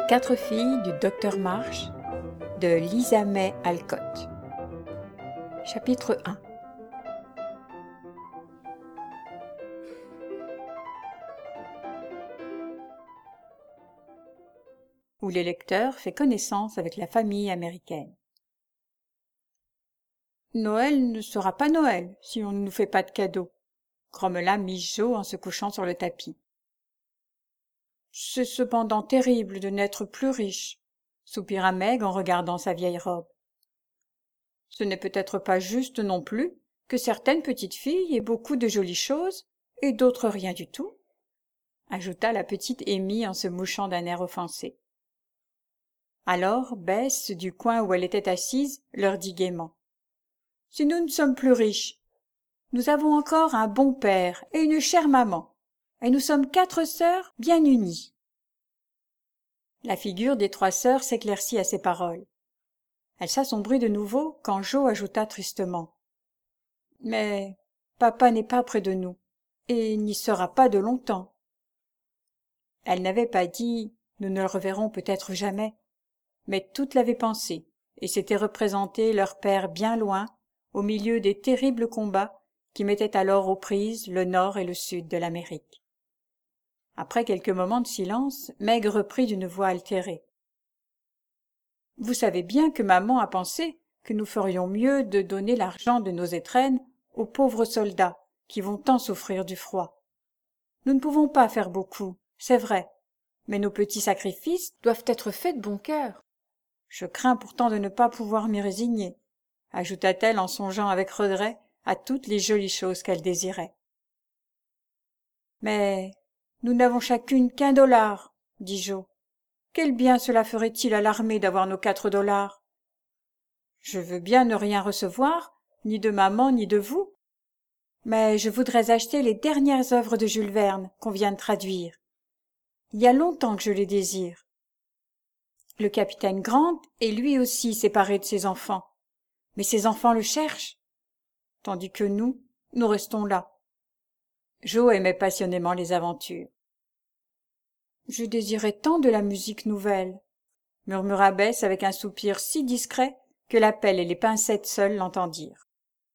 Les 4 filles du docteur Marsh de Lisa May Alcott. Chapitre 1. Où le lecteur fait connaissance avec la famille américaine. Noël ne sera pas Noël si on ne nous fait pas de cadeaux, grommela Miss Jo en se couchant sur le tapis. C'est cependant terrible de n'être plus riche, soupira Meg en regardant sa vieille robe. Ce n'est peut-être pas juste non plus que certaines petites filles aient beaucoup de jolies choses et d'autres rien du tout, ajouta la petite Amy en se mouchant d'un air offensé. Alors Bess, du coin où elle était assise, leur dit gaiement. « Si nous ne sommes plus riches, nous avons encore un bon père et une chère maman, et nous sommes 4 sœurs bien unies. » La figure des 3 sœurs s'éclaircit à ces paroles. Elle s'assombrit de nouveau quand Jo ajouta tristement. « Mais papa n'est pas près de nous, et n'y sera pas de longtemps. » Elle n'avait pas dit « nous ne le reverrons peut-être jamais », mais toutes l'avaient pensé, et s'étaient représenté leur père bien loin, au milieu des terribles combats qui mettaient alors aux prises le nord et le sud de l'Amérique. Après quelques moments de silence, Meg reprit d'une voix altérée. « Vous savez bien que maman a pensé que nous ferions mieux de donner l'argent de nos étrennes aux pauvres soldats qui vont tant souffrir du froid. Nous ne pouvons pas faire beaucoup, c'est vrai, mais nos petits sacrifices doivent être faits de bon cœur. Je crains pourtant de ne pas pouvoir m'y résigner, » ajouta-t-elle en songeant avec regret à toutes les jolies choses qu'elle désirait. « Mais nous n'avons chacune qu'1 dollar, dit Jo. Quel bien cela ferait-il à l'armée d'avoir nos 4 dollars? Je veux bien ne rien recevoir, ni de maman ni de vous, mais je voudrais acheter les dernières œuvres de Jules Verne qu'on vient de traduire. Il y a longtemps que je les désire. Le capitaine Grant est lui aussi séparé de ses enfants, mais ses enfants le cherchent, tandis que nous restons là. » Jo aimait passionnément les aventures. « Je désirais tant de la musique nouvelle, » murmura Bess avec un soupir si discret que la pelle et les pincettes seules l'entendirent.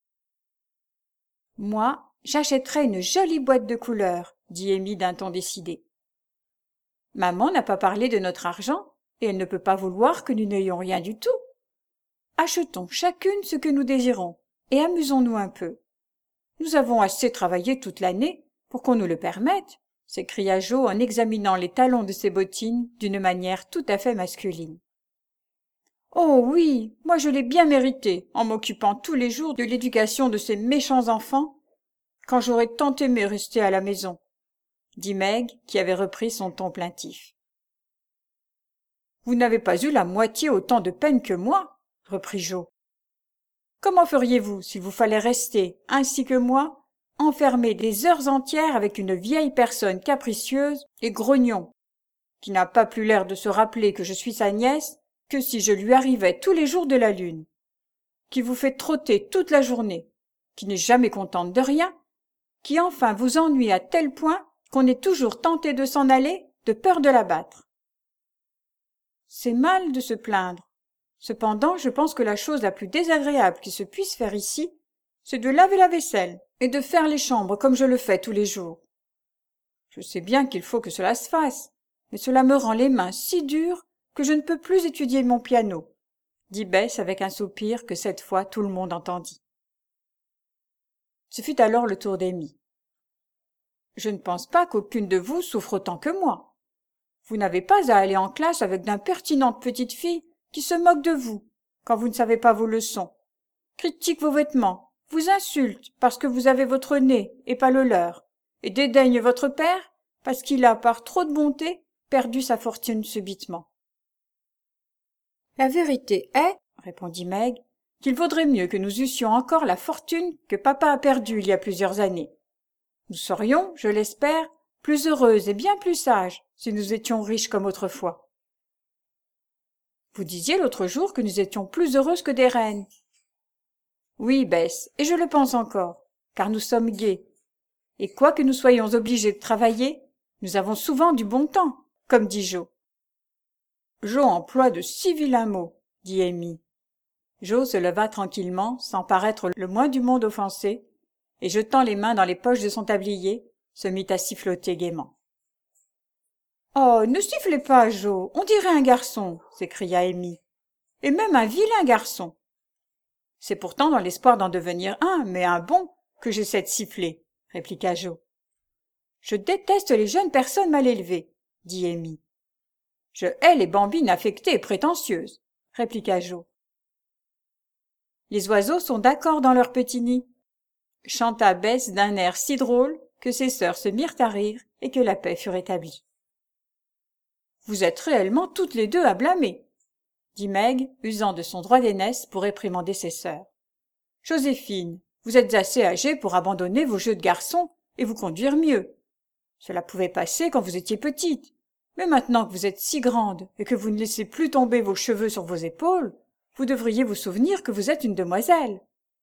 « Moi, j'achèterais une jolie boîte de couleurs, » dit Amy d'un ton décidé. « Maman n'a pas parlé de notre argent, et elle ne peut pas vouloir que nous n'ayons rien du tout. Achetons chacune ce que nous désirons, et amusons-nous un peu. Nous avons assez travaillé toute l'année pour qu'on nous le permette, » s'écria Jo en examinant les talons de ses bottines d'une manière tout à fait masculine. « Oh oui, moi je l'ai bien mérité en m'occupant tous les jours de l'éducation de ces méchants enfants, quand j'aurais tant aimé rester à la maison, » dit Meg, qui avait repris son ton plaintif. « Vous n'avez pas eu la moitié autant de peine que moi, » reprit Jo. « Comment feriez-vous s'il vous fallait rester, ainsi que moi, enfermé des heures entières avec une vieille personne capricieuse et grognon, qui n'a pas plus l'air de se rappeler que je suis sa nièce que si je lui arrivais tous les jours de la lune, qui vous fait trotter toute la journée, qui n'est jamais contente de rien, qui enfin vous ennuie à tel point qu'on est toujours tenté de s'en aller de peur de la battre. C'est mal de se plaindre. Cependant, je pense que la chose la plus désagréable qui se puisse faire ici, c'est de laver la vaisselle et de faire les chambres comme je le fais tous les jours. Je sais bien qu'il faut que cela se fasse, mais cela me rend les mains si dures que je ne peux plus étudier mon piano, » dit Bess avec un soupir que cette fois tout le monde entendit. Ce fut alors le tour d'Amy. « Je ne pense pas qu'aucune de vous souffre autant que moi. Vous n'avez pas à aller en classe avec d'impertinentes petites filles qui se moquent de vous quand vous ne savez pas vos leçons, critiquent vos vêtements, vous insultent parce que vous avez votre nez et pas le leur, et dédaignent votre père parce qu'il a, par trop de bonté, perdu sa fortune subitement. »« La vérité est, » répondit Meg, « qu'il vaudrait mieux que nous eussions encore la fortune que papa a perdue il y a plusieurs années. Nous serions, je l'espère, plus heureuses et bien plus sages si nous étions riches comme autrefois. » « Vous disiez l'autre jour que nous étions plus heureuses que des reines. »« Oui, Bess, et je le pense encore, car nous sommes gaies. Et quoique nous soyons obligés de travailler, nous avons souvent du bon temps, comme dit Jo. Jo emploie de si vilains mots, dit Amy. Jo se leva tranquillement, sans paraître le moins du monde offensé, et jetant les mains dans les poches de son tablier, se mit à siffloter gaiement. « Oh, ne sifflez pas, Jo, on dirait un garçon !» s'écria Amy. « Et même un vilain garçon !»« C'est pourtant dans l'espoir d'en devenir un, mais un bon, que j'essaie de siffler, » répliqua Jo. « Je déteste les jeunes personnes mal élevées, » dit Amy. « Je hais les bambines affectées et prétentieuses, » répliqua Jo. « Les oiseaux sont d'accord dans leur petit nid, » chanta Bess d'un air si drôle que ses sœurs se mirent à rire et que la paix fut rétablie. « Vous êtes réellement toutes les deux à blâmer, » dit Meg, usant de son droit d'aînesse pour réprimander ses sœurs. « Joséphine, vous êtes assez âgée pour abandonner vos jeux de garçon et vous conduire mieux. Cela pouvait passer quand vous étiez petite, mais maintenant que vous êtes si grande et que vous ne laissez plus tomber vos cheveux sur vos épaules, vous devriez vous souvenir que vous êtes une demoiselle. »«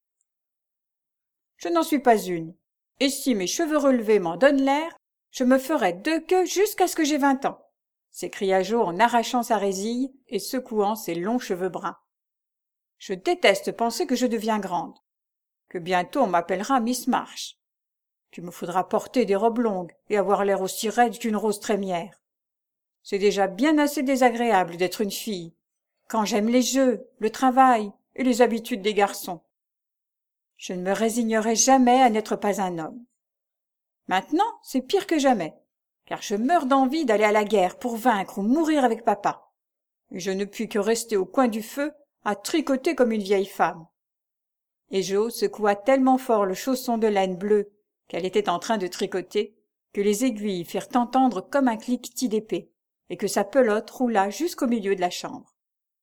Je n'en suis pas une, et si mes cheveux relevés m'en donnent l'air, je me ferai deux queues jusqu'à ce que j'aie 20 ans. » s'écria Jo en arrachant sa résille et secouant ses longs cheveux bruns. « Je déteste penser que je deviens grande, que bientôt on m'appellera Miss March, qu'il me faudra porter des robes longues et avoir l'air aussi raide qu'une rose trémière. C'est déjà bien assez désagréable d'être une fille, quand j'aime les jeux, le travail et les habitudes des garçons. Je ne me résignerai jamais à n'être pas un homme. Maintenant, c'est pire que jamais, car je meurs d'envie d'aller à la guerre pour vaincre ou mourir avec papa. Et je ne puis que rester au coin du feu à tricoter comme une vieille femme. » Et Jo secoua tellement fort le chausson de laine bleue qu'elle était en train de tricoter que les aiguilles firent entendre comme un cliquetis d'épée et que sa pelote roula jusqu'au milieu de la chambre.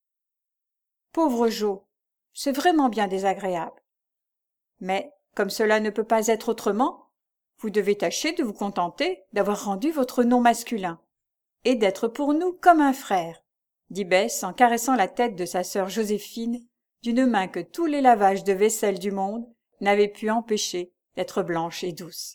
« Pauvre Jo, c'est vraiment bien désagréable. Mais, comme cela ne peut pas être autrement, vous devez tâcher de vous contenter d'avoir rendu votre nom masculin, et d'être pour nous comme un frère, » dit Bess en caressant la tête de sa sœur Joséphine d'une main que tous les lavages de vaisselle du monde n'avaient pu empêcher d'être blanche et douce.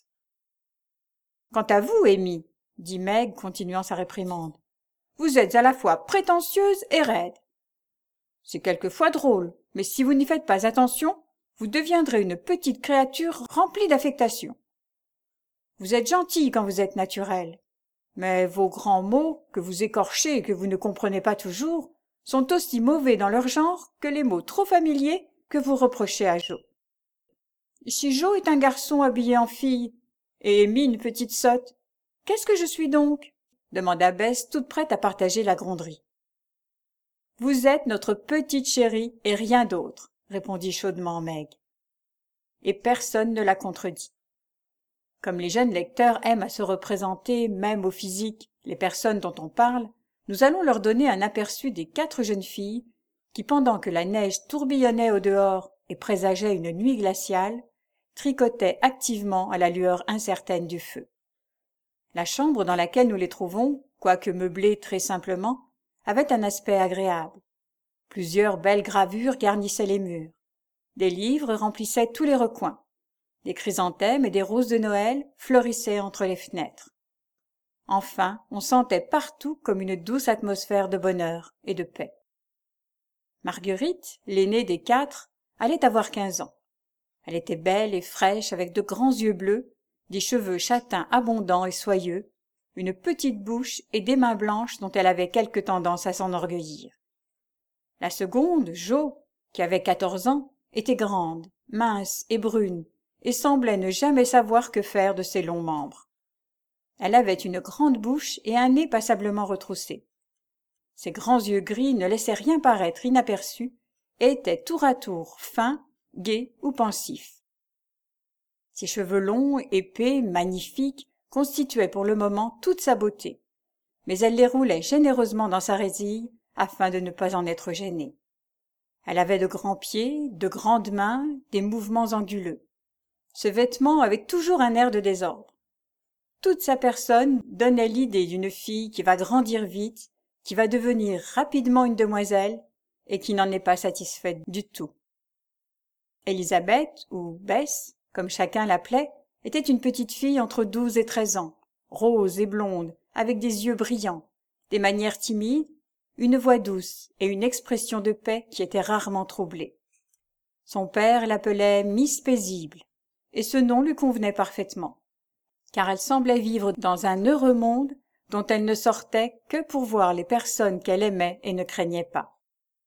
« Quant à vous, Amy, » dit Meg, continuant sa réprimande, « vous êtes à la fois prétentieuse et raide. C'est quelquefois drôle, mais si vous n'y faites pas attention, vous deviendrez une petite créature remplie d'affectation. Vous êtes gentille quand vous êtes naturelle, mais vos grands mots, que vous écorchez et que vous ne comprenez pas toujours, sont aussi mauvais dans leur genre que les mots trop familiers que vous reprochez à Jo. Si Jo est un garçon habillé en fille, et Amy une petite sotte, qu'est-ce que je suis donc ? Demanda Bess, toute prête à partager la gronderie. Vous êtes notre petite chérie et rien d'autre, répondit chaudement Meg. Et personne ne la contredit. Comme les jeunes lecteurs aiment à se représenter, même au physique, les personnes dont on parle, nous allons leur donner un aperçu des 4 jeunes filles qui, pendant que la neige tourbillonnait au dehors et présageait une nuit glaciale, tricotaient activement à la lueur incertaine du feu. La chambre dans laquelle nous les trouvons, quoique meublée très simplement, avait un aspect agréable. Plusieurs belles gravures garnissaient les murs. Des livres remplissaient tous les recoins. Des chrysanthèmes et des roses de Noël fleurissaient entre les fenêtres. Enfin, on sentait partout comme une douce atmosphère de bonheur et de paix. Marguerite, l'aînée des 4, allait avoir 15 ans. Elle était belle et fraîche avec de grands yeux bleus, des cheveux châtains abondants et soyeux, une petite bouche et des mains blanches dont elle avait quelque tendance à s'enorgueillir. La seconde, Jo, qui avait 14 ans, était grande, mince et brune, et semblait ne jamais savoir que faire de ses longs membres. Elle avait une grande bouche et un nez passablement retroussé. Ses grands yeux gris ne laissaient rien paraître inaperçu et étaient tour à tour fins, gais ou pensifs. Ses cheveux longs, épais, magnifiques, constituaient pour le moment toute sa beauté, mais elle les roulait généreusement dans sa résille afin de ne pas en être gênée. Elle avait de grands pieds, de grandes mains, des mouvements anguleux. Ce vêtement avait toujours un air de désordre. Toute sa personne donnait l'idée d'une fille qui va grandir vite, qui va devenir rapidement une demoiselle et qui n'en est pas satisfaite du tout. Élisabeth, ou Bess, comme chacun l'appelait, était une petite fille entre 12 et 13 ans, rose et blonde, avec des yeux brillants, des manières timides, une voix douce et une expression de paix qui était rarement troublée. Son père l'appelait Miss Paisible, et ce nom lui convenait parfaitement, car elle semblait vivre dans un heureux monde dont elle ne sortait que pour voir les personnes qu'elle aimait et ne craignait pas.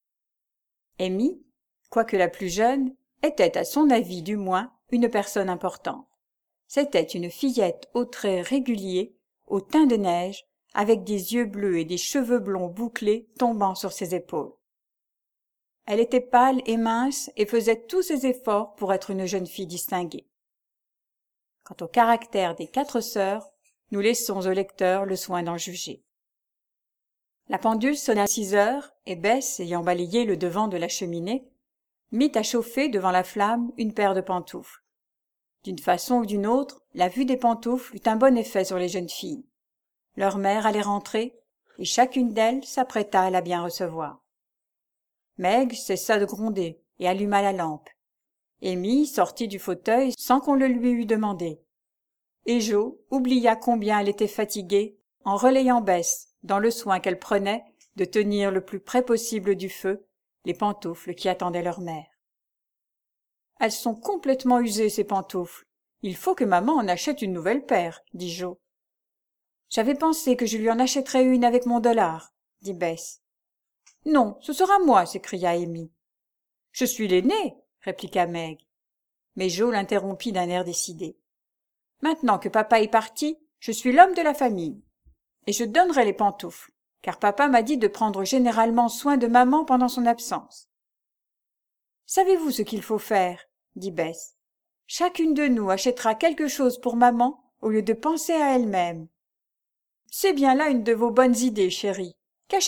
Amy, quoique la plus jeune, était, à son avis du moins, une personne importante. C'était une fillette aux traits réguliers, au teint de neige, avec des yeux bleus et des cheveux blonds bouclés tombant sur ses épaules. Elle était pâle et mince et faisait tous ses efforts pour être une jeune fille distinguée. Quant au caractère des 4 sœurs, nous laissons au lecteur le soin d'en juger. La pendule sonna 6 heures, et Bess, ayant balayé le devant de la cheminée, mit à chauffer devant la flamme une paire de pantoufles. D'une façon ou d'une autre, la vue des pantoufles eut un bon effet sur les jeunes filles. Leur mère allait rentrer, et chacune d'elles s'apprêta à la bien recevoir. Meg cessa de gronder et alluma la lampe. Amy sortit du fauteuil sans qu'on le lui eût demandé. Et Jo oublia combien elle était fatiguée en relayant Bess dans le soin qu'elle prenait de tenir le plus près possible du feu les pantoufles qui attendaient leur mère. « Elles sont complètement usées, ces pantoufles. Il faut que maman en achète une nouvelle paire, » dit Jo. « J'avais pensé que je lui en achèterais une avec mon dollar, » dit Bess. « Non, ce sera moi, » s'écria Amy. « Je suis l'aînée, » répliqua Meg. Mais Jo l'interrompit d'un air décidé. « Maintenant que papa est parti, je suis l'homme de la famille. Et je donnerai les pantoufles, car papa m'a dit de prendre généralement soin de maman pendant son absence. »« Savez-vous ce qu'il faut faire ?» dit Bess. « Chacune de nous achètera quelque chose pour maman au lieu de penser à elle-même. »« C'est bien là une de vos bonnes idées, chérie. Qu'achèterons-nous »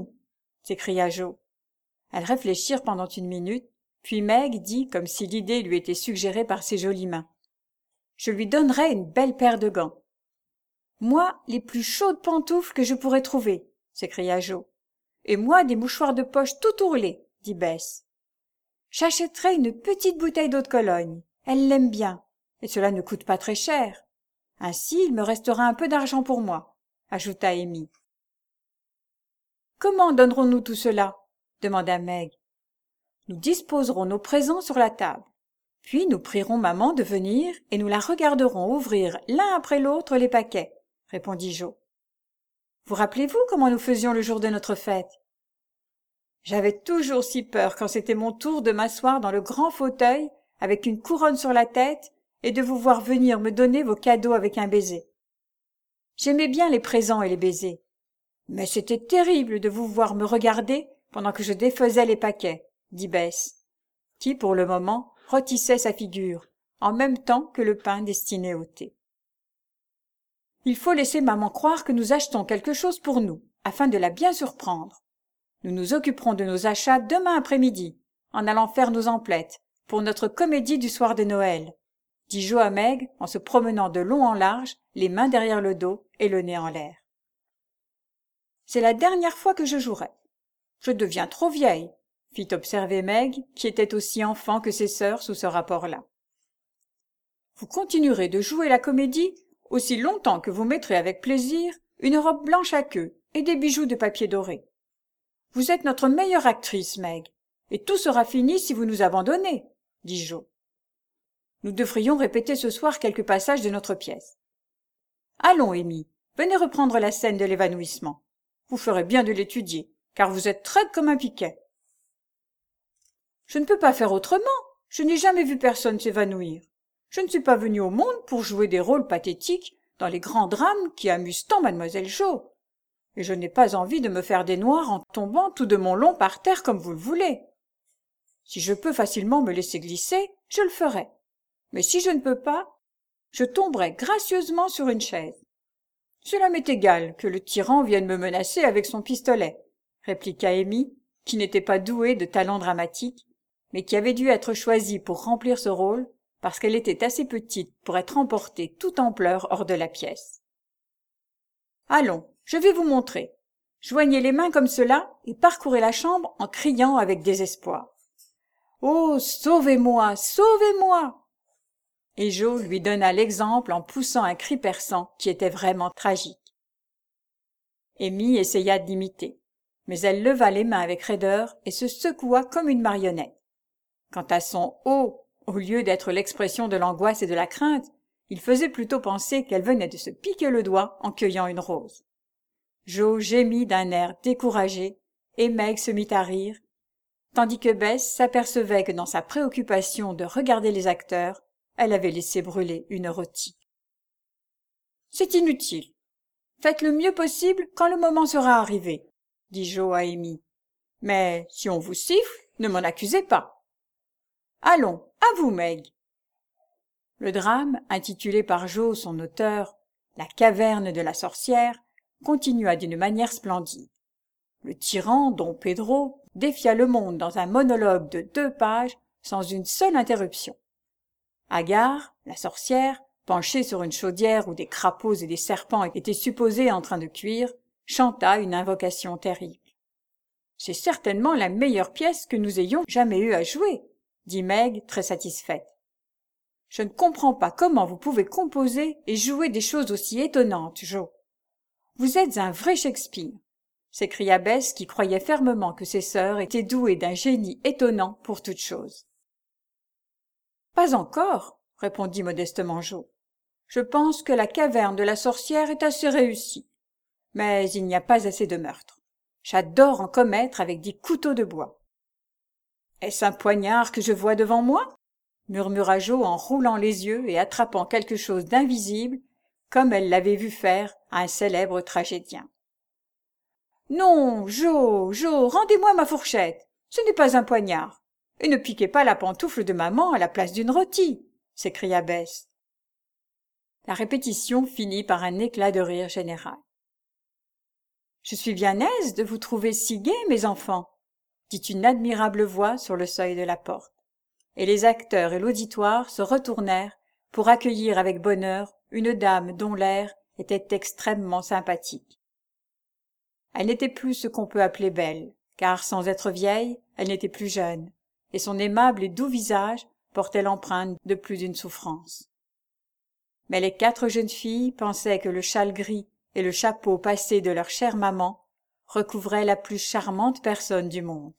s'écria Jo. Elles réfléchirent pendant une minute, puis Meg dit, comme si l'idée lui était suggérée par ses jolies mains. « Je lui donnerai une belle paire de gants. »« Moi, les plus chaudes pantoufles que je pourrai trouver, » s'écria Jo. « Et moi, des mouchoirs de poche tout ourlés, » dit Bess. « J'achèterai une petite bouteille d'eau de Cologne. Elle l'aime bien, et cela ne coûte pas très cher. Ainsi, il me restera un peu d'argent pour moi, » ajouta Amy. « Comment donnerons-nous tout cela ?» demanda Meg. « Nous disposerons nos présents sur la table. Puis nous prierons maman de venir et nous la regarderons ouvrir l'un après l'autre les paquets, » répondit Jo. « Vous rappelez-vous comment nous faisions le jour de notre fête ? J'avais toujours si peur quand c'était mon tour de m'asseoir dans le grand fauteuil avec une couronne sur la tête et de vous voir venir me donner vos cadeaux avec un baiser. J'aimais bien les présents et les baisers, mais c'était terrible de vous voir me regarder pendant que je défaisais les paquets, » dit Bess, qui, pour le moment, rôtissait sa figure, en même temps que le pain destiné au thé. « Il faut laisser maman croire que nous achetons quelque chose pour nous, afin de la bien surprendre. Nous nous occuperons de nos achats demain après-midi, en allant faire nos emplettes, pour notre comédie du soir de Noël, » dit Jo à Meg en se promenant de long en large, les mains derrière le dos et le nez en l'air. « C'est la dernière fois que je jouerai. Je deviens trop vieille, » fit observer Meg, qui était aussi enfant que ses sœurs sous ce rapport-là. « Vous continuerez de jouer la comédie aussi longtemps que vous mettrez avec plaisir une robe blanche à queue et des bijoux de papier doré. Vous êtes notre meilleure actrice, Meg, et tout sera fini si vous nous abandonnez, » dit Jo. « Nous devrions répéter ce soir quelques passages de notre pièce. Allons, Amy, venez reprendre la scène de l'évanouissement. Vous ferez bien de l'étudier, car vous êtes raide comme un piquet. »« Je ne peux pas faire autrement. Je n'ai jamais vu personne s'évanouir. Je ne suis pas venue au monde pour jouer des rôles pathétiques dans les grands drames qui amusent tant mademoiselle Jo. Et je n'ai pas envie de me faire des noirs en tombant tout de mon long par terre comme vous le voulez. Si je peux facilement me laisser glisser, je le ferai. Mais si je ne peux pas, je tomberai gracieusement sur une chaise. Cela m'est égal que le tyran vienne me menacer avec son pistolet, » répliqua Amy, qui n'était pas douée de talent dramatique, mais qui avait dû être choisie pour remplir ce rôle parce qu'elle était assez petite pour être emportée tout en pleurs hors de la pièce. « Allons, je vais vous montrer. Joignez les mains comme cela et parcourez la chambre en criant avec désespoir. « Oh, sauvez-moi, sauvez-moi » Et Jo lui donna l'exemple en poussant un cri perçant qui était vraiment tragique. Amy essaya d'imiter, mais elle leva les mains avec raideur et se secoua comme une marionnette. Quant à son « oh », au lieu d'être l'expression de l'angoisse et de la crainte, il faisait plutôt penser qu'elle venait de se piquer le doigt en cueillant une rose. Joe gémit d'un air découragé, et Meg se mit à rire, tandis que Bess s'apercevait que dans sa préoccupation de regarder les acteurs, elle avait laissé brûler une rôtie. « C'est inutile. Faites le mieux possible quand le moment sera arrivé, » dit Joe à Amy. « Mais si on vous siffle, ne m'en accusez pas. Allons, à vous, Meg. » Le drame, intitulé par Joe son auteur « La caverne de la sorcière », continua d'une manière splendide. Le tyran, Don Pedro, défia le monde dans un monologue de 2 pages sans une seule interruption. Agar, la sorcière, penchée sur une chaudière où des crapauds et des serpents étaient supposés en train de cuire, chanta une invocation terrible. « C'est certainement la meilleure pièce que nous ayons jamais eu à jouer, » dit Meg, très satisfaite. « Je ne comprends pas comment vous pouvez composer et jouer des choses aussi étonnantes, Joe. Vous êtes un vrai Shakespeare, » s'écria Bess qui croyait fermement que ses sœurs étaient douées d'un génie étonnant pour toutes choses. « Pas encore, » répondit modestement Joe. « Je pense que la caverne de la sorcière est assez réussie, mais il n'y a pas assez de meurtres. J'adore en commettre avec des couteaux de bois. »« Est-ce un poignard que je vois devant moi ?» murmura Joe en roulant les yeux et attrapant quelque chose d'invisible, comme elle l'avait vu faire à un célèbre tragédien. « Non, Joe, rendez-moi ma fourchette. Ce n'est pas un poignard. Et ne piquez pas la pantoufle de maman à la place d'une rôtie, » s'écria Bess. La répétition finit par un éclat de rire général. « Je suis bien aise de vous trouver si gais, mes enfants, » dit une admirable voix sur le seuil de la porte. Et les acteurs et l'auditoire se retournèrent pour accueillir avec bonheur une dame dont l'air était extrêmement sympathique. Elle n'était plus ce qu'on peut appeler belle, car sans être vieille, elle n'était plus jeune, et son aimable et doux visage portait l'empreinte de plus d'une souffrance. Mais les 4 jeunes filles pensaient que le châle gris et le chapeau passé de leur chère maman recouvraient la plus charmante personne du monde.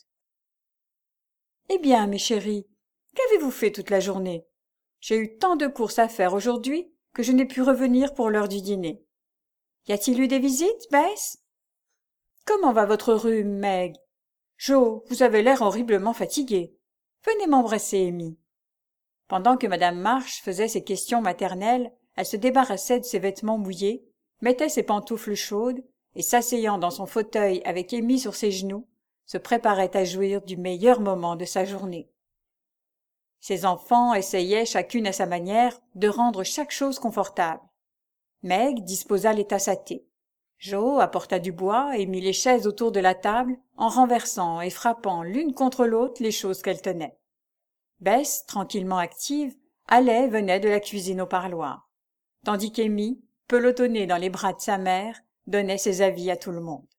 « Eh bien, mes chéries, qu'avez-vous fait toute la journée ? J'ai eu tant de courses à faire aujourd'hui que je n'ai pu revenir pour l'heure du dîner. Y a-t-il eu des visites, Bess ? Comment va votre rhume, Meg ? Joe, vous avez l'air horriblement fatigué. Venez m'embrasser, Amy. » Pendant que Madame March faisait ses questions maternelles, elle se débarrassait de ses vêtements mouillés, mettait ses pantoufles chaudes et, s'asseyant dans son fauteuil avec Amy sur ses genoux, se préparait à jouir du meilleur moment de sa journée. Ses enfants essayaient, chacune à sa manière, de rendre chaque chose confortable. Meg disposa les tasses à thé. Joe apporta du bois et mit les chaises autour de la table en renversant et frappant l'une contre l'autre les choses qu'elle tenait. Bess, tranquillement active, allait et venait de la cuisine au parloir, tandis qu'Amy, pelotonnée dans les bras de sa mère, donnait ses avis à tout le monde.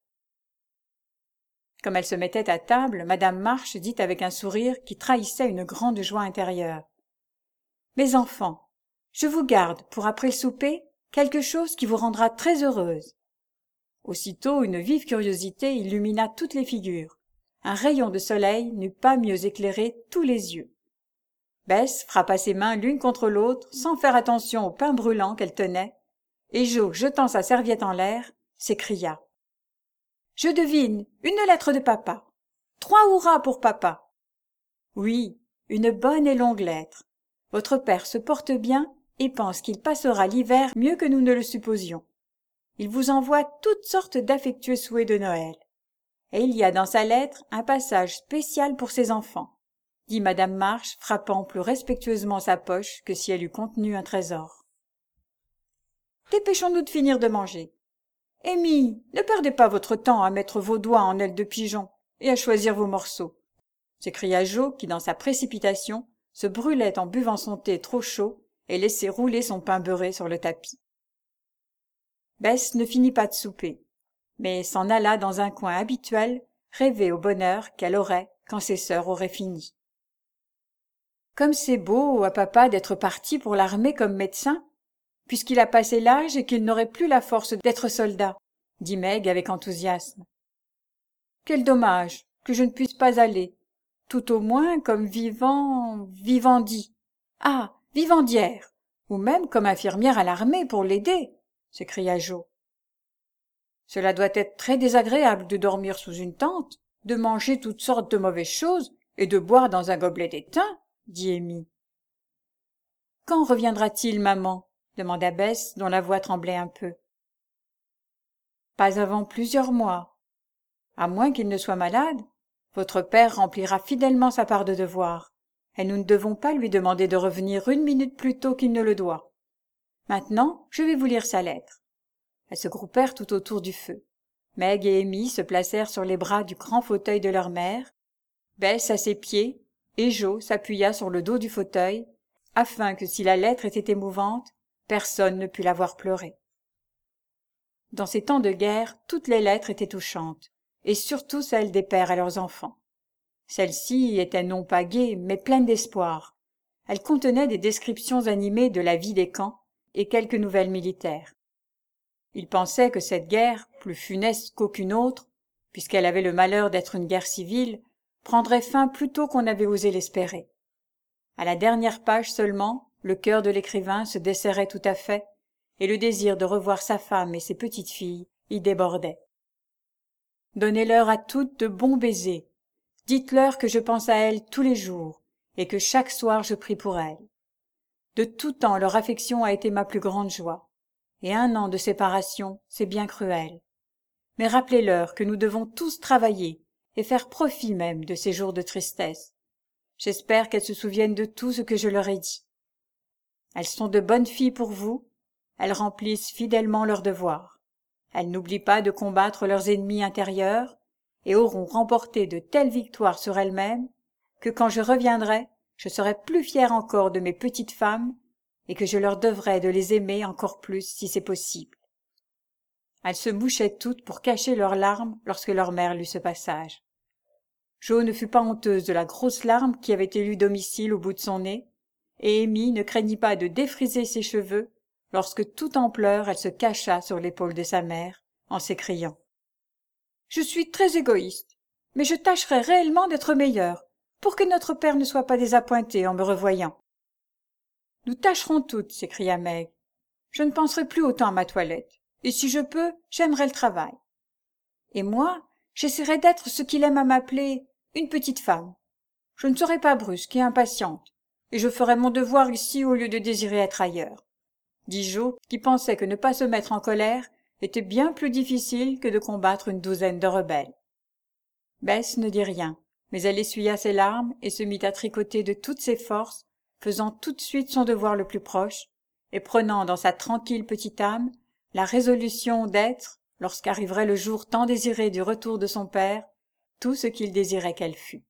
Comme elle se mettait à table, Madame March dit avec un sourire qui trahissait une grande joie intérieure. « Mes enfants, je vous garde pour après le souper quelque chose qui vous rendra très heureuse. » Aussitôt une vive curiosité illumina toutes les figures. Un rayon de soleil n'eût pas mieux éclairé tous les yeux. Bess frappa ses mains l'une contre l'autre sans faire attention au pain brûlant qu'elle tenait, et Joe, jetant sa serviette en l'air, s'écria. « Je devine, une lettre de papa. 3 hurrahs pour papa. » « Oui, une bonne et longue lettre. Votre père se porte bien et pense qu'il passera l'hiver mieux que nous ne le supposions. Il vous envoie toutes sortes d'affectueux souhaits de Noël. Et il y a dans sa lettre un passage spécial pour ses enfants, » dit Madame March, frappant plus respectueusement sa poche que si elle eût contenu un trésor. « Dépêchons-nous de finir de manger. Amy, ne perdez pas votre temps à mettre vos doigts en aile de pigeon et à choisir vos morceaux, » s'écria Joe qui, dans sa précipitation, se brûlait en buvant son thé trop chaud et laissait rouler son pain beurré sur le tapis. Bess ne finit pas de souper, mais s'en alla dans un coin habituel rêver au bonheur qu'elle aurait quand ses sœurs auraient fini. « Comme c'est beau à papa d'être parti pour l'armée comme médecin, puisqu'il a passé l'âge et qu'il n'aurait plus la force d'être soldat, » dit Meg avec enthousiasme. « Quel dommage que je ne puisse pas aller, tout au moins comme Vivendi. Ah, vivandière, ou même comme infirmière à l'armée pour l'aider, s'écria Joe. Cela doit être très désagréable de dormir sous une tente, de manger toutes sortes de mauvaises choses et de boire dans un gobelet d'étain, dit Amy. Quand reviendra-t-il, maman? Demanda Bess, dont la voix tremblait un peu. Pas avant plusieurs mois. À moins qu'il ne soit malade, votre père remplira fidèlement sa part de devoir, et nous ne devons pas lui demander de revenir une minute plus tôt qu'il ne le doit. Maintenant, je vais vous lire sa lettre. Elles se groupèrent tout autour du feu. Meg et Amy se placèrent sur les bras du grand fauteuil de leur mère, Bess à ses pieds, et Joe s'appuya sur le dos du fauteuil, afin que si la lettre était émouvante, personne ne pût la voir pleurer. Dans ces temps de guerre, toutes les lettres étaient touchantes, et surtout celles des pères à leurs enfants. Celle-ci était non pas gaie, mais pleine d'espoir. Elle contenait des descriptions animées de la vie des camps et quelques nouvelles militaires. Ils pensaient que cette guerre, plus funeste qu'aucune autre, puisqu'elle avait le malheur d'être une guerre civile, prendrait fin plus tôt qu'on n'avait osé l'espérer. À la dernière page seulement, le cœur de l'écrivain se desserrait tout à fait, et le désir de revoir sa femme et ses petites filles y débordait. Donnez-leur à toutes de bons baisers. Dites-leur que je pense à elles tous les jours, et que chaque soir je prie pour elles. De tout temps leur affection a été ma plus grande joie, et 1 an de séparation, c'est bien cruel. Mais rappelez-leur que nous devons tous travailler, et faire profit même de ces jours de tristesse. J'espère qu'elles se souviennent de tout ce que je leur ai dit. Elles sont de bonnes filles pour vous, elles remplissent fidèlement leurs devoirs. Elles n'oublient pas de combattre leurs ennemis intérieurs, et auront remporté de telles victoires sur elles-mêmes, que quand je reviendrai, je serai plus fière encore de mes petites femmes, et que je leur devrai de les aimer encore plus si c'est possible. Elles se mouchaient toutes pour cacher leurs larmes lorsque leur mère lut ce passage. Jo ne fut pas honteuse de la grosse larme qui avait élu domicile au bout de son nez, et Amy ne craignit pas de défriser ses cheveux lorsque tout en pleurs elle se cacha sur l'épaule de sa mère, en s'écriant « Je suis très égoïste, mais je tâcherai réellement d'être meilleure, pour que notre père ne soit pas désappointé en me revoyant. » « Nous tâcherons toutes, » s'écria Meg. « Je ne penserai plus autant à ma toilette, et si je peux, j'aimerai le travail. Et moi, j'essaierai d'être ce qu'il aime à m'appeler une petite femme. Je ne serai pas brusque et impatiente, et je ferai mon devoir ici au lieu de désirer être ailleurs. » dit Jo, qui pensait que ne pas se mettre en colère était bien plus difficile que de combattre une douzaine de rebelles. Bess ne dit rien, mais elle essuya ses larmes et se mit à tricoter de toutes ses forces, faisant tout de suite son devoir le plus proche, et prenant dans sa tranquille petite âme la résolution d'être, lorsqu'arriverait le jour tant désiré du retour de son père, tout ce qu'il désirait qu'elle fût.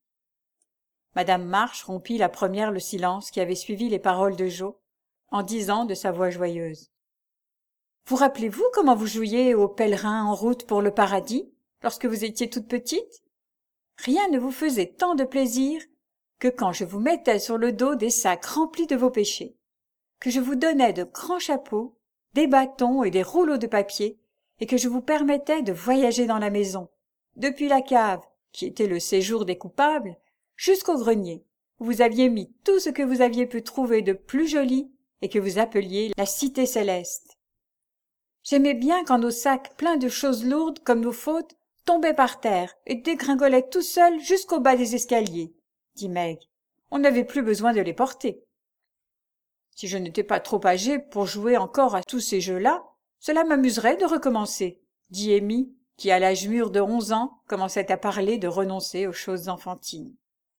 Madame March rompit la première le silence qui avait suivi les paroles de Jo, en disant de sa voix joyeuse. « Vous rappelez-vous comment vous jouiez aux pèlerins en route pour le paradis, lorsque vous étiez toute petite? Rien ne vous faisait tant de plaisir que quand je vous mettais sur le dos des sacs remplis de vos péchés, que je vous donnais de grands chapeaux, des bâtons et des rouleaux de papier, et que je vous permettais de voyager dans la maison, depuis la cave, qui était le séjour des coupables, jusqu'au grenier, où vous aviez mis tout ce que vous aviez pu trouver de plus joli et que vous appeliez la cité céleste. J'aimais bien quand nos sacs pleins de choses lourdes comme nos fautes tombaient par terre et dégringolaient tout seuls jusqu'au bas des escaliers, dit Meg. On n'avait plus besoin de les porter. Si je n'étais pas trop âgée pour jouer encore à tous ces jeux-là, cela m'amuserait de recommencer, dit Amy, qui à l'âge mûr de 11 ans commençait à parler de renoncer aux choses enfantines.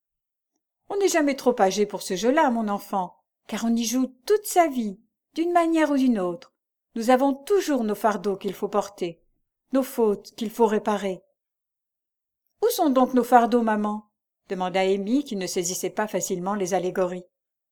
On n'est jamais trop âgé pour ce jeu-là, mon enfant, car on y joue toute sa vie, d'une manière ou d'une autre. Nous avons toujours nos fardeaux qu'il faut porter, nos fautes qu'il faut réparer. « Où sont donc nos fardeaux, maman ?» demanda Amy, qui ne saisissait pas facilement les allégories.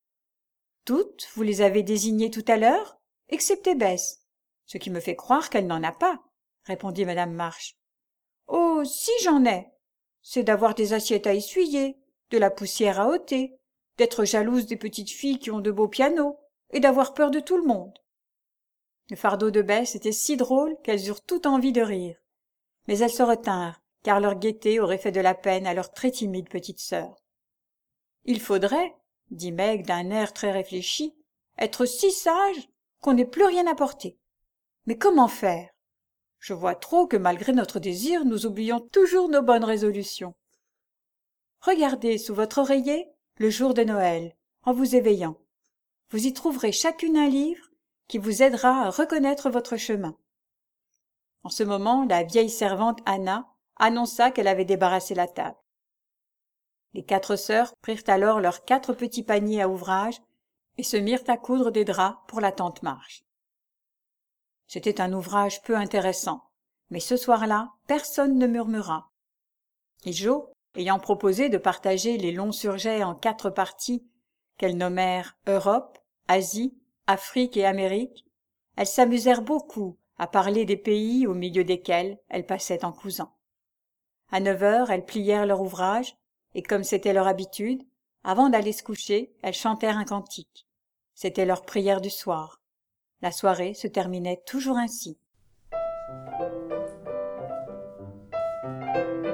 « Toutes, vous les avez désignées tout à l'heure, excepté Bess, ce qui me fait croire qu'elle n'en a pas, » répondit madame March. « Oh, si j'en ai. C'est d'avoir des assiettes à essuyer, de la poussière à ôter, d'être jalouse des petites filles qui ont de beaux pianos, et d'avoir peur de tout le monde. » Le fardeau de Bess était si drôle qu'elles eurent toute envie de rire. Mais elles se retinrent, car leur gaieté aurait fait de la peine à leur très timide petite sœur. « Il faudrait, dit Meg d'un air très réfléchi, être si sage qu'on n'ait plus rien à porter. Mais comment faire? Je vois trop que malgré notre désir, nous oublions toujours nos bonnes résolutions. Regardez sous votre oreiller le jour de Noël, en vous éveillant. Vous y trouverez chacune un livre qui vous aidera à reconnaître votre chemin. » En ce moment, la vieille servante Anna annonça qu'elle avait débarrassé la table. Les 4 sœurs prirent alors leurs 4 petits paniers à ouvrage et se mirent à coudre des draps pour la tante Marche. C'était un ouvrage peu intéressant, mais ce soir-là, personne ne murmura. Et Jo, ayant proposé de partager les longs surjets en 4 parties qu'elles nommèrent Europe, Asie, Afrique et Amérique, elles s'amusèrent beaucoup à parler des pays au milieu desquels elles passaient en cousant. À 9 heures, elles plièrent leur ouvrage, et comme c'était leur habitude, avant d'aller se coucher, elles chantèrent un cantique. C'était leur prière du soir. La soirée se terminait toujours ainsi.